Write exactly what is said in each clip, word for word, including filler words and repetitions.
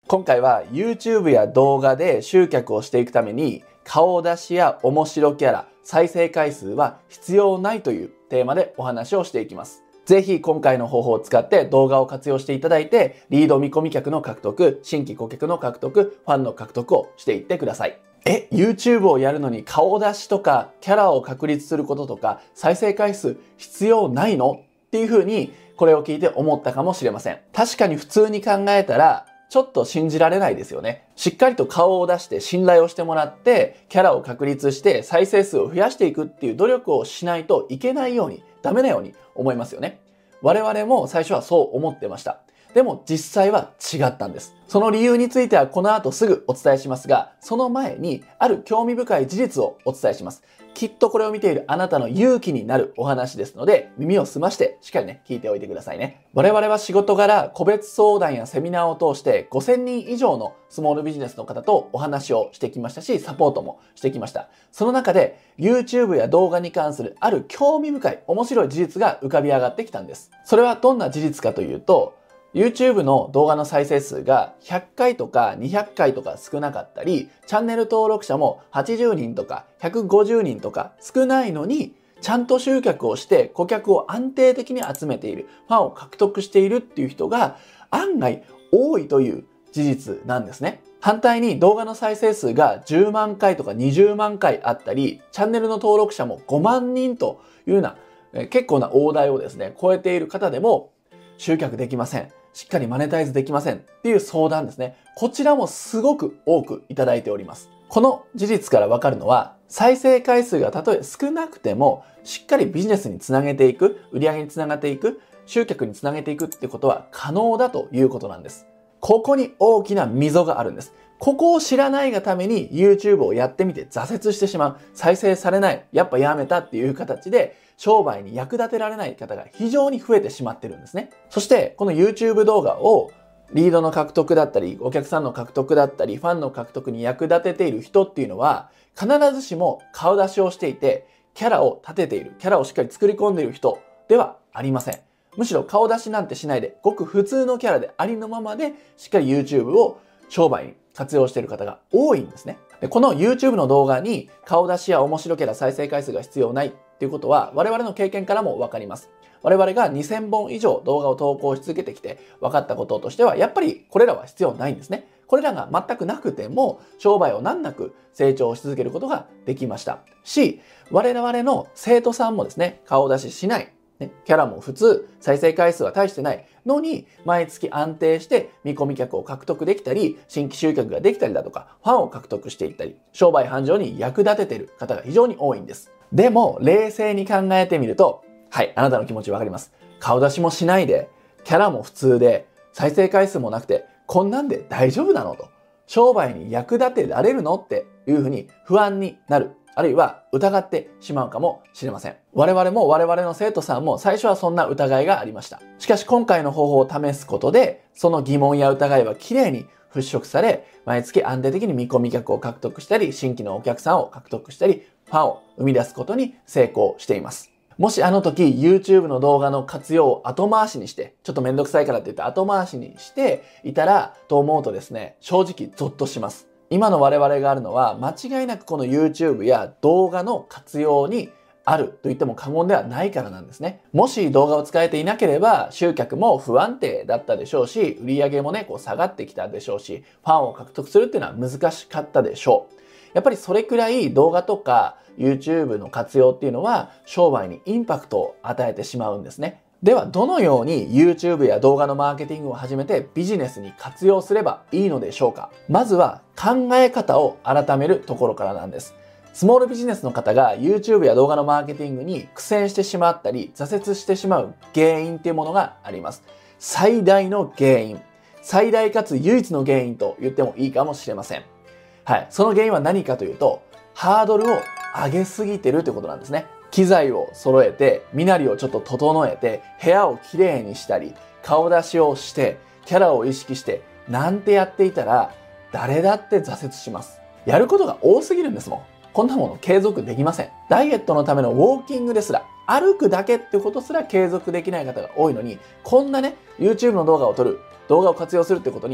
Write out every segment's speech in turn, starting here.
今回は YouTube や動画で集客をしていくために顔出しや面白キャラ、再生回数は必要ないというテーマでお話をしていきます。ぜひ今回の方法を使って動画を活用していただいて、リード見込み客の獲得、新規顧客の獲得、ファンの獲得をしていってください。え、YouTube をやるのに顔出しとかキャラを確立することとか再生回数必要ないのっていうふうにこれを聞いて思ったかもしれません。確かに普通に考えたらちょっと信じられないですよね。しっかりと顔を出して信頼をしてもらってキャラを確立して再生数を増やしていくっていう努力をしないといけないように、ダメなように思いますよね。我々も最初はそう思ってました。でも実際は違ったんです。その理由についてはこの後すぐお伝えしますが、その前にある興味深い事実をお伝えします。きっとこれを見ているあなたの勇気になるお話ですので、耳を澄ましてしっかりね、聞いておいてくださいね。我々は仕事柄個別相談やセミナーを通してごせんにん以上のスモールビジネスの方とお話をしてきましたし、サポートもしてきました。その中で YouTube や動画に関するある興味深い面白い事実が浮かび上がってきたんです。それはどんな事実かというと、YouTube の動画の再生数がひゃっかいとかにひゃっかいとか少なかったり、チャンネル登録者もはちじゅうにんとかひゃくごじゅうにんとか少ないのに、ちゃんと集客をして顧客を安定的に集めている、ファンを獲得しているっていう人が案外多いという事実なんですね。反対に動画の再生数がじゅうまんかいとかにじゅうまんかいあったり、チャンネルの登録者もごまんにんというような結構な大台をですね、超えている方でも集客できません。しっかりマネタイズできませんっていう相談ですね。こちらもすごく多くいただいております。この事実からわかるのは、再生回数がたとえ少なくても、しっかりビジネスにつなげていく、売り上げにつながっていく、集客につなげていくってことは可能だということなんです。ここに大きな溝があるんです。ここを知らないがために YouTube をやってみて挫折してしまう。再生されない。やっぱやめたっていう形で商売に役立てられない方が非常に増えてしまってるんですね。そしてこの YouTube 動画をリードの獲得だったり、お客さんの獲得だったり、ファンの獲得に役立てている人っていうのは必ずしも顔出しをしていてキャラを立てている、キャラをしっかり作り込んでいる人ではありません。むしろ顔出しなんてしないで、ごく普通のキャラでありのままでしっかり YouTube を商売に活用している方が多いんですね。で、この YouTube の動画に顔出しや面白キャラ再生回数が必要ないっていうことは我々の経験からもわかります。我々がにせんぼん以上動画を投稿し続けてきて分かったこととしては、やっぱりこれらは必要ないんですね。これらが全くなくても商売を難なく成長し続けることができましたし、我々の生徒さんもですね、顔出ししない。ね、キャラも普通、再生回数は大してないのに、毎月安定して見込み客を獲得できたり、新規集客ができたりだとか、ファンを獲得していったり、商売繁盛に役立てている方が非常に多いんです。でも、冷静に考えてみると、はい、あなたの気持ちわかります。顔出しもしないで、キャラも普通で、再生回数もなくて、こんなんで大丈夫なのと、商売に役立てられるのっていうふうに不安になる。あるいは疑ってしまうかもしれません。我々も我々の生徒さんも最初はそんな疑いがありました。しかし今回の方法を試すことで、その疑問や疑いはきれいに払拭され、毎月安定的に見込み客を獲得したり、新規のお客さんを獲得したり、ファンを生み出すことに成功しています。もしあの時 YouTube の動画の活用を後回しにして、ちょっとめんどくさいからって言って後回しにしていたらと思うとですね、正直ゾッとします。今の我々があるのは間違いなくこの YouTube や動画の活用にあると言っても過言ではないからなんですね。もし動画を使えていなければ集客も不安定だったでしょうし、売り上げもね、こう下がってきたでしょうし、ファンを獲得するっていうのは難しかったでしょう。やっぱりそれくらい動画とか YouTube の活用っていうのは商売にインパクトを与えてしまうんですね。ではどのように YouTube や動画のマーケティングを始めてビジネスに活用すればいいのでしょうか。まずは考え方を改めるところからなんです。スモールビジネスの方が YouTube や動画のマーケティングに苦戦してしまったり挫折してしまう原因っていうものがあります。最大の原因、最大かつ唯一の原因と言ってもいいかもしれません。はい、その原因は何かというと、ハードルを上げすぎてるということなんですね。機材を揃えて、身なりをちょっと整えて、部屋をきれいにしたり、顔出しをして、キャラを意識して、なんてやっていたら、誰だって挫折します。やることが多すぎるんですもん。こんなもの継続できません。ダイエットのためのウォーキングですら、歩くだけってことすら継続できない方が多いのに、こんなね、YouTube の動画を撮る、動画を活用するってことに、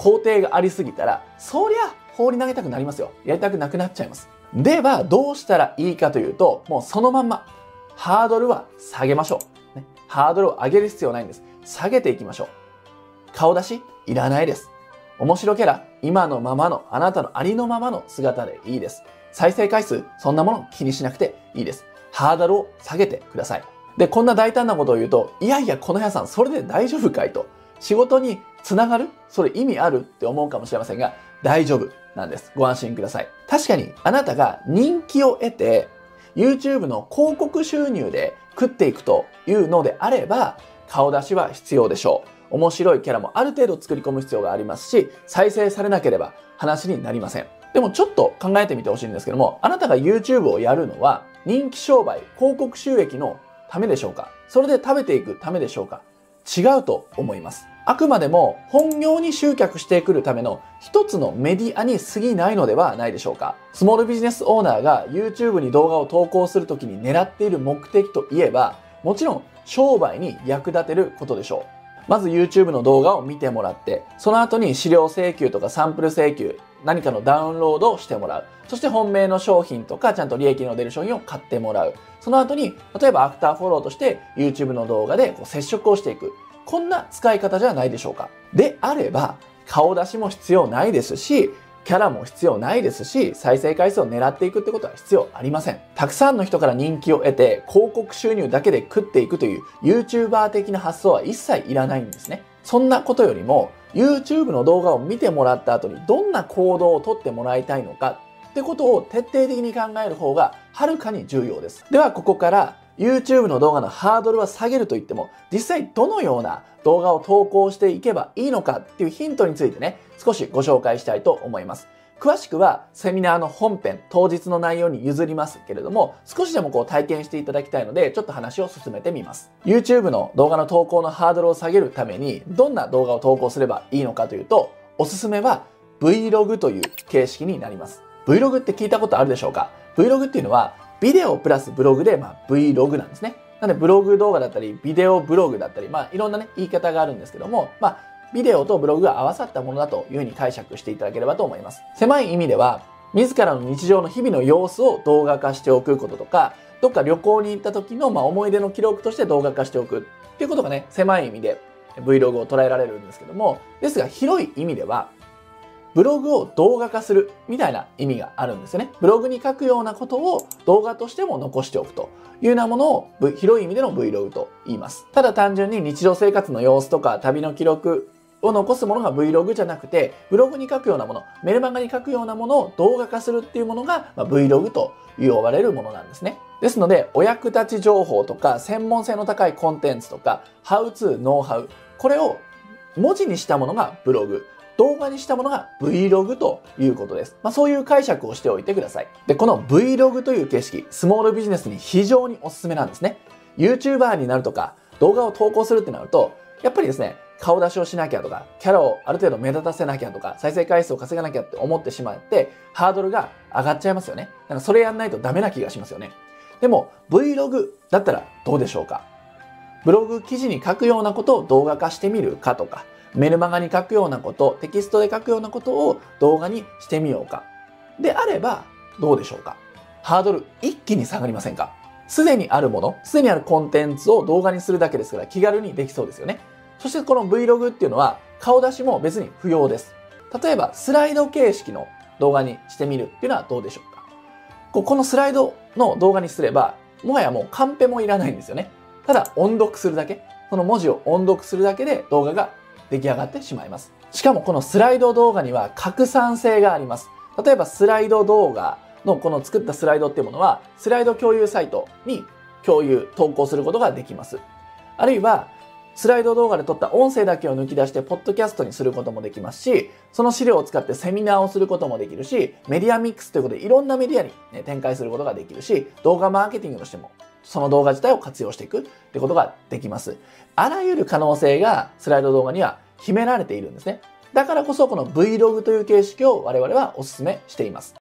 工程がありすぎたら、そりゃ放り投げたくなりますよ。やりたくなくなっちゃいます。では、どうしたらいいかというと、もうそのまんま、ハードルは下げましょう。ね、ハードルを上げる必要ないんです。下げていきましょう。顔出しいらないです。面白キャラ、今のままの、あなたのありのままの姿でいいです。再生回数、そんなもの気にしなくていいです。ハードルを下げてください。で、こんな大胆なことを言うと、いやいや、この屋さん、それで大丈夫かいと。仕事につながる？それ意味ある？って思うかもしれませんが、大丈夫なんです。ご安心ください。確かに、あなたが人気を得て、YouTube の広告収入で食っていくというのであれば、顔出しは必要でしょう。面白いキャラもある程度作り込む必要がありますし、再生されなければ話になりません。でもちょっと考えてみてほしいんですけども、あなたが YouTube をやるのは人気商売、広告収益のためでしょうか？それで食べていくためでしょうか？違うと思います。あくまでも本業に集客してくるための一つのメディアに過ぎないのではないでしょうか。スモールビジネスオーナーが YouTube に動画を投稿するときに狙っている目的といえば、もちろん商売に役立てることでしょう。まず YouTube の動画を見てもらって、その後に資料請求とかサンプル請求、何かのダウンロードをしてもらう。そして本命の商品とかちゃんと利益の出る商品を買ってもらう。その後に、例えばアフターフォローとして YouTube の動画でこう接触をしていく。こんな使い方じゃないでしょうか。であれば、顔出しも必要ないですし、キャラも必要ないですし、再生回数を狙っていくってことは必要ありません。たくさんの人から人気を得て、広告収入だけで食っていくという YouTuber 的な発想は一切いらないんですね。そんなことよりも、YouTube の動画を見てもらった後にどんな行動をとってもらいたいのかってことを徹底的に考える方がはるかに重要です。ではここから YouTube の動画のハードルは下げると言っても、実際どのような動画を投稿していけばいいのかっていうヒントについてね、少しご紹介したいと思います。詳しくはセミナーの本編、当日の内容に譲りますけれども、少しでもこう体験していただきたいので、ちょっと話を進めてみます。YouTube の動画の投稿のハードルを下げるために、どんな動画を投稿すればいいのかというと、おすすめは Vlog という形式になります。Vlog って聞いたことあるでしょうか？ Vlog っていうのは、ビデオプラスブログで、まあ、Vlog なんですね。なので、ブログ動画だったり、ビデオブログだったり、まあ、いろんなね、言い方があるんですけども、まあ、ビデオとブログが合わさったものだというふうに解釈していただければと思います。狭い意味では、自らの日常の日々の様子を動画化しておくこととか、どっか旅行に行った時の、まあ、思い出の記録として動画化しておくっていうことがね、狭い意味で Vlog を捉えられるんですけども、ですが広い意味では、ブログを動画化するみたいな意味があるんですよね。ブログに書くようなことを動画としても残しておくというようなものを、v、広い意味での Vlog と言います。ただ単純に日常生活の様子とか旅の記録を残すものが Vlog じゃなくて、ブログに書くようなもの、メルマガに書くようなものを動画化するっていうものが、まあ、Vlog と呼ばれるものなんですね。ですので、お役立ち情報とか専門性の高いコンテンツとか、How to、ノウハウ、これを文字にしたものがブログ。動画にしたものが Vlog ということです。まあそういう解釈をしておいてください。で、この Vlog という形式、スモールビジネスに非常におすすめなんですね。YouTuber になるとか、動画を投稿するってなると、やっぱりですね、顔出しをしなきゃとか、キャラをある程度目立たせなきゃとか、再生回数を稼がなきゃって思ってしまって、ハードルが上がっちゃいますよね。なんかそれやんないとダメな気がしますよね。でも、Vlog だったらどうでしょうか？ブログ記事に書くようなことを動画化してみるかとか、メルマガに書くようなこと、テキストで書くようなことを動画にしてみようか。であれば、どうでしょうか？ハードル一気に下がりませんか？すでにあるもの、すでにあるコンテンツを動画にするだけですから気軽にできそうですよね。そしてこの Vlog っていうのは顔出しも別に不要です。例えばスライド形式の動画にしてみるっていうのはどうでしょうか？このスライドの動画にすれば、もはやもうカンペもいらないんですよね。ただ音読するだけ、その文字を音読するだけで動画が出来上がってしまいます。しかもこのスライド動画には拡散性があります。例えばスライド動画のこの作ったスライドっていうものはスライド共有サイトに共有、投稿することができます。あるいはスライド動画で撮った音声だけを抜き出してポッドキャストにすることもできますし、その資料を使ってセミナーをすることもできるし、メディアミックスということでいろんなメディアに、ね、展開することができるし、動画マーケティングとしてもその動画自体を活用していくってことができます。あらゆる可能性がスライド動画には秘められているんですね。だからこそこの Vlog という形式を我々はお勧めしています。